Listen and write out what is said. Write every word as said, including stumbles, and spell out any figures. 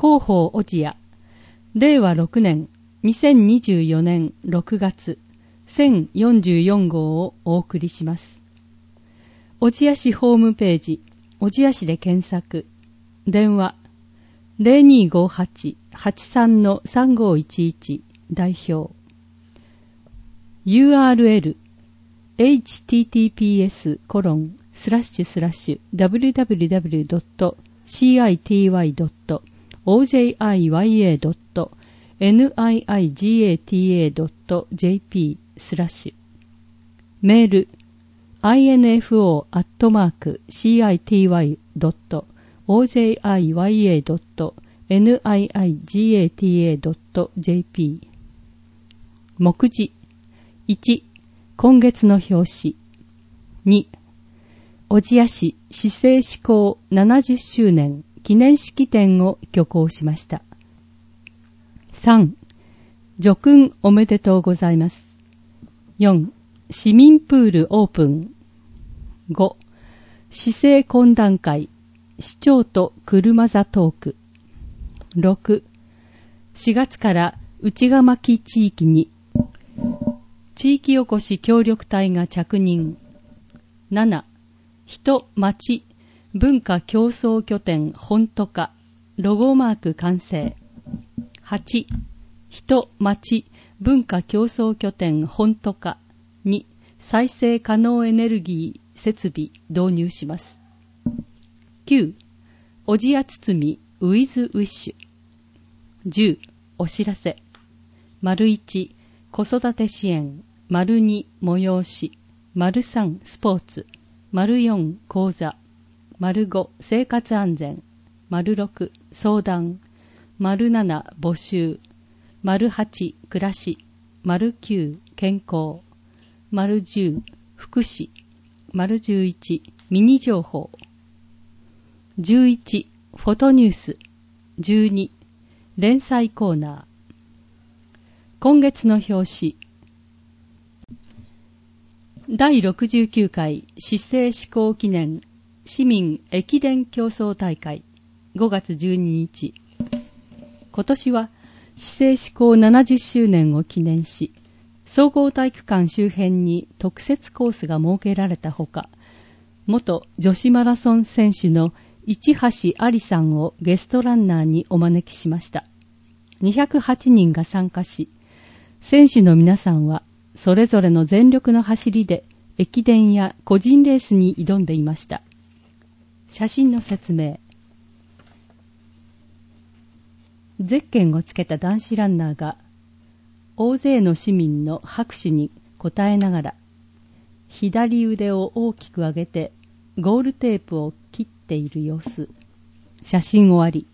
広報小千谷、れいわろくねん、にせんにじゅうよねんろくがつ、せんよんじゅうよんごうをお送りします。小千谷市ホームページ、小千谷市で検索、電話、ゼロにーごーはち はちさん さんごーいちいち 代表、ユーアールエル、エイチティーティーピーエスコロンスラッシュスラッシュダブリューダブリューダブリュードットシーアイティーワイドットオージェーアイワイエードットエヌアイアイジーエーティーエードットジェーピー スラッシュメール アイエヌエフオー アットマーク シーアイティーワイドットオージェーアイワイエードットエヌアイアイジーエーティーエードットジェーピー 目次いち、今月の表紙。に、小千谷市市政施行ななじゅっしゅうねん記念式典を挙行しました。さん、叙勲おめでとうございます。よん、市民プールオープン。ご、市政懇談会、市長と車座トーク。ろく、しがつから内蒲城地域に地域おこし協力隊が着任。なな、人、町、文化競争拠点本都化、ロゴマーク完成。はち、人、町、文化競争拠点本都化に再生可能エネルギー設備導入します。きゅう、小千谷包ウィズウィッシュ。じゅう、お知らせ。丸いち、子育て支援。丸に、催し。丸さん、スポーツ。丸よん、講座。丸ご、生活安全。丸ろく、相談。丸なな、募集。丸はち、暮らし。丸きゅう、健康。丸じゅう、福祉。丸じゅういち、ミニ情報。じゅういち、フォトニュース。じゅうに、連載コーナー。今月の表紙。だいろくじゅうきゅうかい市政施行記念市民駅伝競争大会ごがつじゅうににち。今年は市政施行ななじゅっしゅうねんを記念し、総合体育館周辺に特設コースが設けられたほか、元女子マラソン選手の市橋ありさんをゲストランナーにお招きしました。にひゃくはちにんが参加し、選手の皆さんはそれぞれの全力の走りで駅伝や個人レースに挑んでいました。写真の説明。ゼッケンをつけた男子ランナーが大勢の市民の拍手に応えながら左腕を大きく上げてゴールテープを切っている様子。写真終わり。